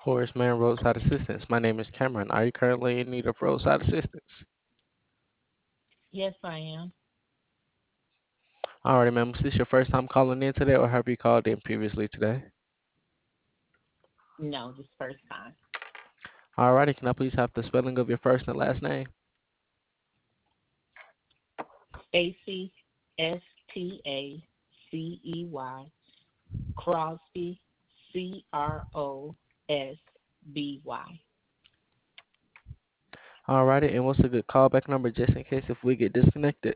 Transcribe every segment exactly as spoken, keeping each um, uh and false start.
Horace Mann Roadside Assistance. My name is Cameron. Are you currently in need of roadside assistance? Yes, I am. Alrighty, ma'am. Is this your first time calling in today, or have you called in previously today? No, this first time. Alrighty, can I please have the spelling of your first and last name? Stacy, S T A C E Y, Crosby, C R O S B Y. Alrighty, and what's a good callback number just in case if we get disconnected?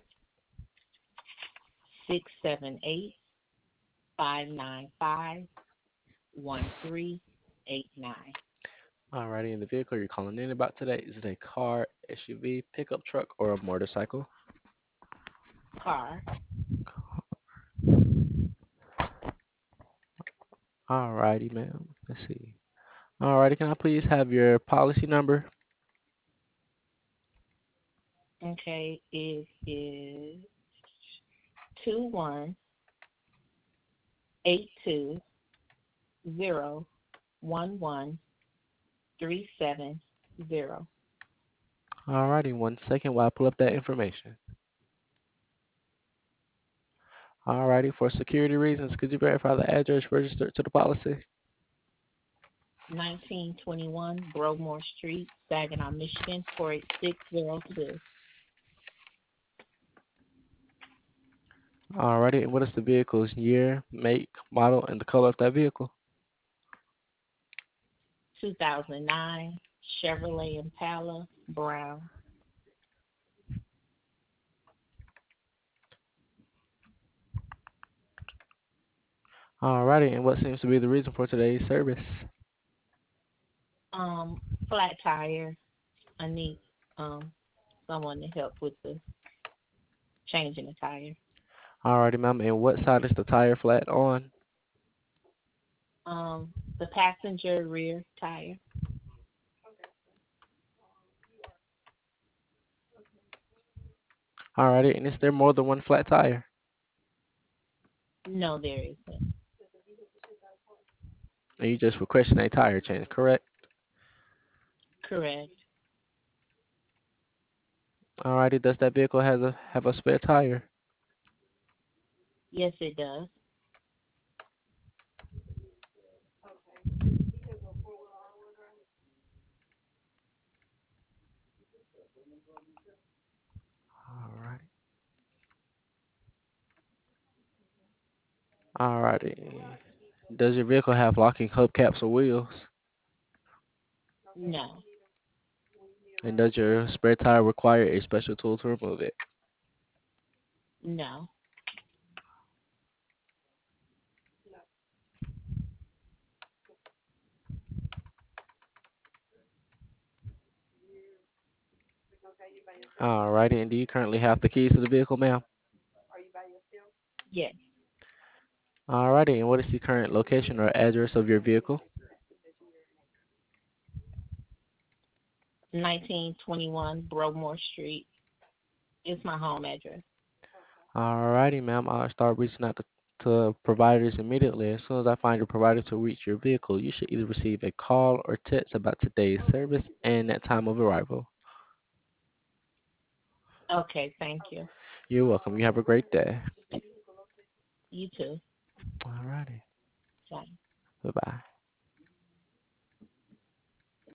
Six seven eight five nine five one three eight nine. Alrighty, and the vehicle you're calling in about today, is it a car, S U V, pickup truck, or a motorcycle? Car. Alrighty, ma'am. Let's see. Alrighty, can I please have your policy number? Okay, it is two one eight two zero one one three seven zero. Alrighty, one second while I pull up that information. Alrighty, for security reasons, could you verify the address registered to the policy? nineteen twenty-one Grosmore Street, Saginaw, Michigan, four eight six zero two. Alrighty, and what is the vehicle's year, make, model, and the color of that vehicle? two thousand nine Chevrolet Impala Brown. Alrighty, and what seems to be the reason for today's service? Um, flat tire. I need um someone to help with the changing the tire. Alrighty, ma'am, and what side is the tire flat on? Um, the passenger rear tire. Alrighty, and is there more than one flat tire? No, there isn't. And you just requesting a tire change, correct? Correct. Alrighty, does that vehicle has a have a spare tire? Yes, it does. Alrighty. Alrighty. Does your vehicle have locking hubcaps or wheels? No, And does your spare tire require a special tool to remove it? no. Alrighty, and do you currently have the keys to the vehicle, ma'am? Yes. Alrighty, and what is the current location or address of your vehicle? nineteen twenty-one Bromore Street is my home address. Alrighty, ma'am. I'll start reaching out to, to providers immediately. As soon as I find a provider to reach your vehicle, you should either receive a call or text about today's service and that time of arrival. Okay, thank you. You're welcome. You have a great day. You too.